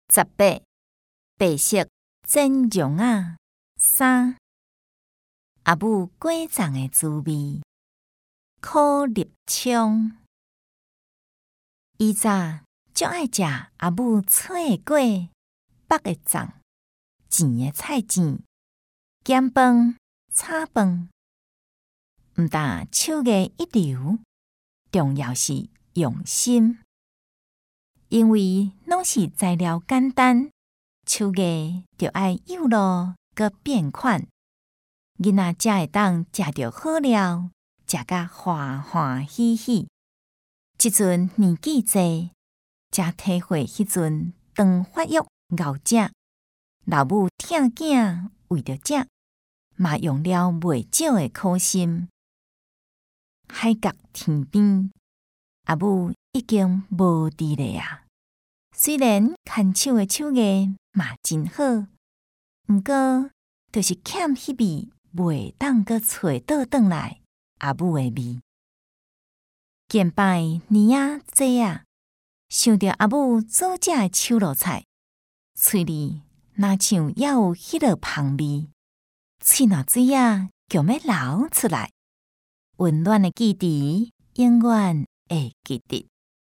18白色蒸蓉仔3阿母果粽的滋味，苦粒葱。以前足爱食阿母炒的粿、北的粽、甜的菜糋、咸饭、炒饭。毋但手艺一流，重要是用心。因为拢是材料简单，手艺就爱有路佮变款。囡仔才会当食着好料，食甲欢欢喜喜。即阵年纪济，才体会迄阵当发育熬食，老母疼囝为着食，嘛用了袂少的苦心。海角天边，阿母已经无伫咧啊。虽然牵手的手艺嘛真好，毋过就是欠迄味袂当阁找倒转来阿母的味。见摆年仔节啊，想着阿母煮食的手路菜，嘴里若像还有迄落香味，喙若水啊强要流出来。温暖的记忆，永远会记得。